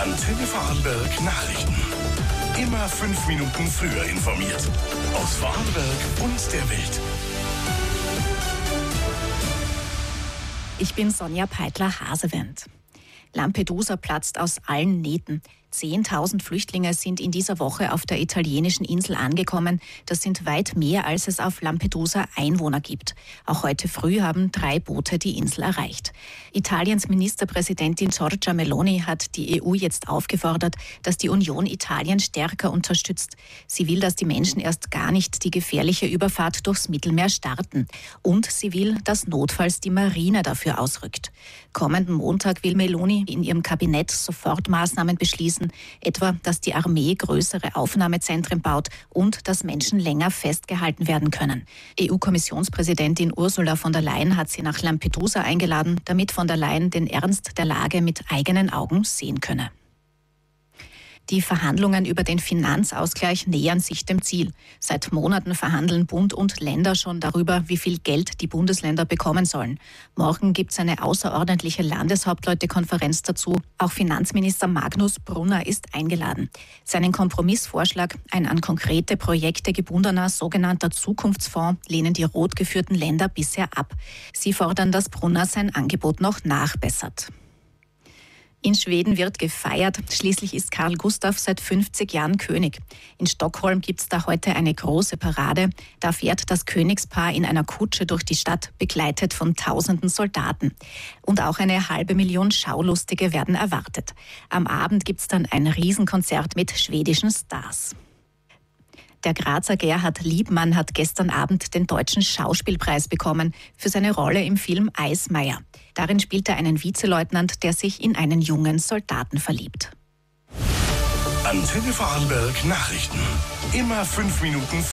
Antenne Vorarlberg Nachrichten. Immer 5 Minuten früher informiert. Aus Vorarlberg und der Welt. Ich bin Sonja Peitler-Hasewendt. Lampedusa platzt aus allen Nähten. 10.000 Flüchtlinge sind in dieser Woche auf der italienischen Insel angekommen. Das sind weit mehr, als es auf Lampedusa Einwohner gibt. Auch heute früh haben 3 Boote die Insel erreicht. Italiens Ministerpräsidentin Giorgia Meloni hat die EU jetzt aufgefordert, dass die Union Italien stärker unterstützt. Sie will, dass die Menschen erst gar nicht die gefährliche Überfahrt durchs Mittelmeer starten. Und sie will, dass notfalls die Marine dafür ausrückt. Kommenden Montag will Meloni in ihrem Kabinett Sofortmaßnahmen beschließen, etwa, dass die Armee größere Aufnahmezentren baut und dass Menschen länger festgehalten werden können. EU-Kommissionspräsidentin Ursula von der Leyen hat sie nach Lampedusa eingeladen, damit von der Leyen den Ernst der Lage mit eigenen Augen sehen könne. Die Verhandlungen über den Finanzausgleich nähern sich dem Ziel. Seit Monaten verhandeln Bund und Länder schon darüber, wie viel Geld die Bundesländer bekommen sollen. Morgen gibt es eine außerordentliche Landeshauptleutekonferenz dazu. Auch Finanzminister Magnus Brunner ist eingeladen. Seinen Kompromissvorschlag, ein an konkrete Projekte gebundener sogenannter Zukunftsfonds, lehnen die rot geführten Länder bisher ab. Sie fordern, dass Brunner sein Angebot noch nachbessert. In Schweden wird gefeiert. Schließlich ist Carl Gustaf seit 50 Jahren König. In Stockholm gibt es da heute eine große Parade. Da fährt das Königspaar in einer Kutsche durch die Stadt, begleitet von tausenden Soldaten. Und auch eine 500.000 Schaulustige werden erwartet. Am Abend gibt es dann ein Riesenkonzert mit schwedischen Stars. Der Grazer Gerhard Liebmann hat gestern Abend den Deutschen Schauspielpreis bekommen für seine Rolle im Film Eismeier. Darin spielt er einen Vizeleutnant, der sich in einen jungen Soldaten verliebt. Antenne Vorarlberg Nachrichten. Immer 5 Minuten